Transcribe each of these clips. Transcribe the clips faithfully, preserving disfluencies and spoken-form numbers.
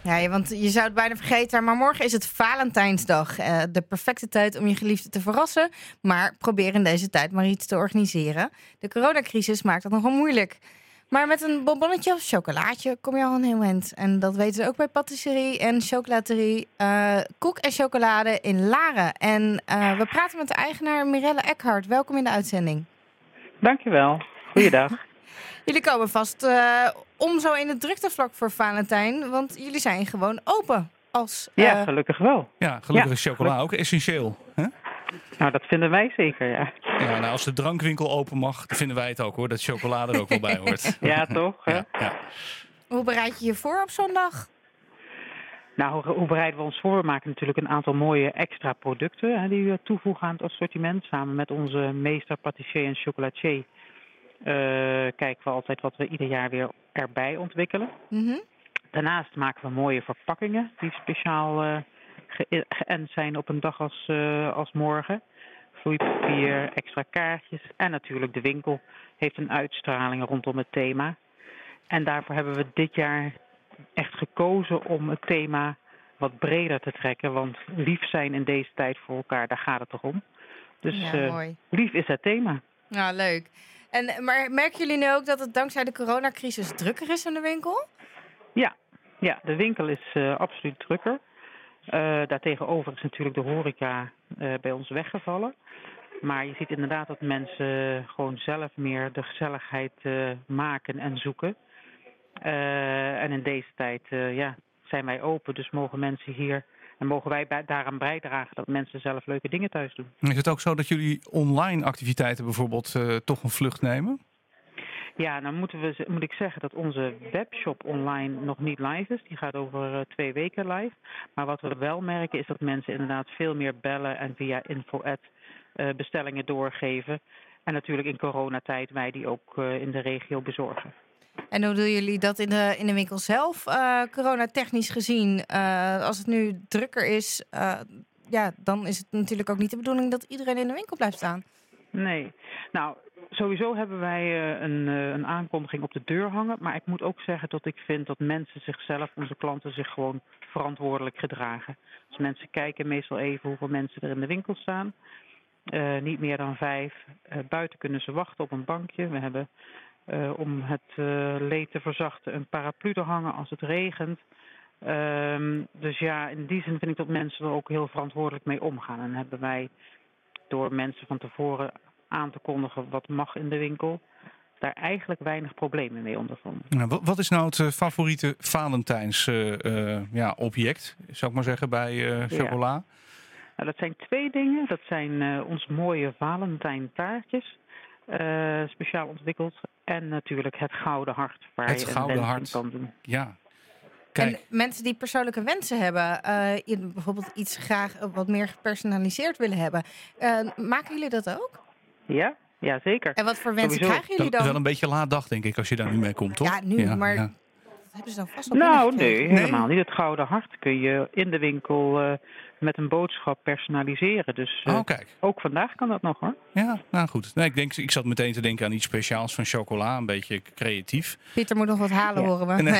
Ja, want je zou het bijna vergeten, maar morgen is het Valentijnsdag. Uh, de perfecte tijd om je geliefde te verrassen. Maar probeer in deze tijd maar iets te organiseren. De coronacrisis maakt dat nogal moeilijk. Maar met een bonbonnetje of chocolaatje kom je al een heel eind. En dat weten ze ook bij patisserie en chocolaterie uh, Koek en Chocolade in Laren. En uh, we praten met de eigenaar Mirelle Eckhart. Welkom in de uitzending. Dankjewel. Goeiedag. Jullie komen vast uh, om zo in het druktevlak voor Valentijn, want jullie zijn gewoon open. Als, uh... Ja, gelukkig wel. Ja, gelukkig ja, is chocola gelukkig. ook essentieel. Hè? Nou, dat vinden wij zeker, ja. Ja, nou, als de drankwinkel open mag, dan vinden wij het ook hoor, dat chocolade er ook wel bij hoort. Ja, toch? Hè? Ja, ja. Hoe bereid je je voor op zo'n dag? Nou, hoe, hoe bereiden we ons voor? We maken natuurlijk een aantal mooie extra producten hè, die we toevoegen aan het assortiment. Samen met onze meester, patissier en chocolatier uh, kijken we altijd wat we ieder jaar weer erbij ontwikkelen. Mm-hmm. Daarnaast maken we mooie verpakkingen die speciaal uh, ge- geënt zijn op een dag als, uh, als morgen. Vloeipapier, extra kaartjes en natuurlijk de winkel heeft een uitstraling rondom het thema. En daarvoor hebben we dit jaar echt gekozen om het thema wat breder te trekken. Want lief zijn in deze tijd voor elkaar, daar gaat het toch om. Dus ja, uh, mooi. Lief is het thema. Ja, leuk. En, maar merken jullie nu ook dat het dankzij de coronacrisis drukker is in de winkel? Ja, ja de winkel is uh, absoluut drukker. Uh, daartegenover is natuurlijk de horeca uh, bij ons weggevallen. Maar je ziet inderdaad dat mensen gewoon zelf meer de gezelligheid uh, maken en zoeken. Uh, en in deze tijd uh, ja, zijn wij open, dus mogen mensen hier en mogen wij bij, daaraan bijdragen dat mensen zelf leuke dingen thuis doen. Is het ook zo dat jullie online activiteiten bijvoorbeeld uh, toch een vlucht nemen? Ja, nou moeten we, moet ik zeggen dat onze webshop online nog niet live is. Die gaat over uh, twee weken live. Maar wat we wel merken is dat mensen inderdaad veel meer bellen en via info-ad uh, bestellingen doorgeven. En natuurlijk in coronatijd wij die ook uh, in de regio bezorgen. En hoe doen jullie dat in de, in de winkel zelf? Uh, coronatechnisch gezien, uh, als het nu drukker is, uh, ja, dan is het natuurlijk ook niet de bedoeling dat iedereen in de winkel blijft staan. Nee, nou sowieso hebben wij uh, een, uh, een aankondiging op de deur hangen. Maar ik moet ook zeggen dat ik vind dat mensen zichzelf, onze klanten, zich gewoon verantwoordelijk gedragen. Dus mensen kijken meestal even hoeveel mensen er in de winkel staan. Uh, niet meer dan vijf. Uh, buiten kunnen ze wachten op een bankje. We hebben uh, om het uh, leed te verzachten een paraplu te hangen als het regent. Uh, dus ja, in die zin vind ik dat mensen er ook heel verantwoordelijk mee omgaan. En hebben wij door mensen van tevoren aan te kondigen wat mag in de winkel, daar eigenlijk weinig problemen mee ondervonden. Nou, wat is nou het uh, favoriete Valentijns uh, uh, ja, object, zou ik maar zeggen, bij uh, chocola? Ja. Nou, dat zijn twee dingen. Dat zijn uh, onze mooie Valentijn taartjes, uh, speciaal ontwikkeld. En natuurlijk het Gouden Hart, waar het je Gouden een wens Hart. in kan doen. Ja. Kijk. En mensen die persoonlijke wensen hebben, uh, bijvoorbeeld iets graag wat meer gepersonaliseerd willen hebben, uh, maken jullie dat ook? Ja, ja zeker. En wat voor wensen Sowieso. krijgen jullie dan? Dat is wel een beetje laat dag, denk ik, als je daar nu mee komt, toch? Ja, nu, ja, maar ja. dat hebben ze dan vast al Nou, binnengekregen. nee, helemaal niet. Het Gouden Hart kun je in de winkel uh, met een boodschap personaliseren. Dus uh, Oh, kijk. ook vandaag kan dat nog, hoor. Ja, nou goed. Nee, ik, denk, ik zat meteen te denken aan iets speciaals van chocola, een beetje creatief. Pieter moet nog wat halen, Ja. horen we. Nee.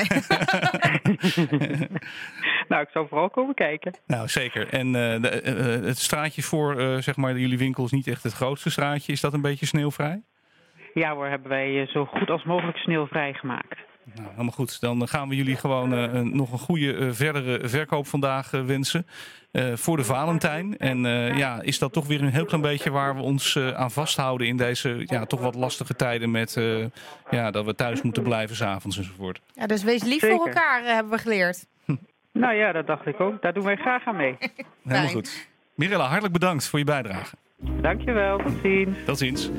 Nee. Nou, ik zou vooral komen kijken. Nou, zeker. En uh, de, uh, het straatje voor uh, zeg maar, jullie winkel is niet echt het grootste straatje. Is dat een beetje sneeuwvrij? Ja hoor, hebben wij uh, zo goed als mogelijk sneeuwvrij gemaakt. Nou, helemaal goed. Dan gaan we jullie gewoon uh, een, nog een goede uh, verdere verkoop vandaag uh, wensen. Uh, voor de Valentijn. En uh, ja, is dat toch weer een heel klein beetje waar we ons uh, aan vasthouden in deze ja, toch wat lastige tijden met uh, ja, dat we thuis moeten blijven 's avonds enzovoort. Ja, dus wees lief Zeker. voor elkaar, uh, hebben we geleerd. Nou ja, dat dacht ik ook. Daar doen wij graag aan mee. Helemaal goed. Mirelle, hartelijk bedankt voor je bijdrage. Dankjewel, tot ziens. Tot ziens.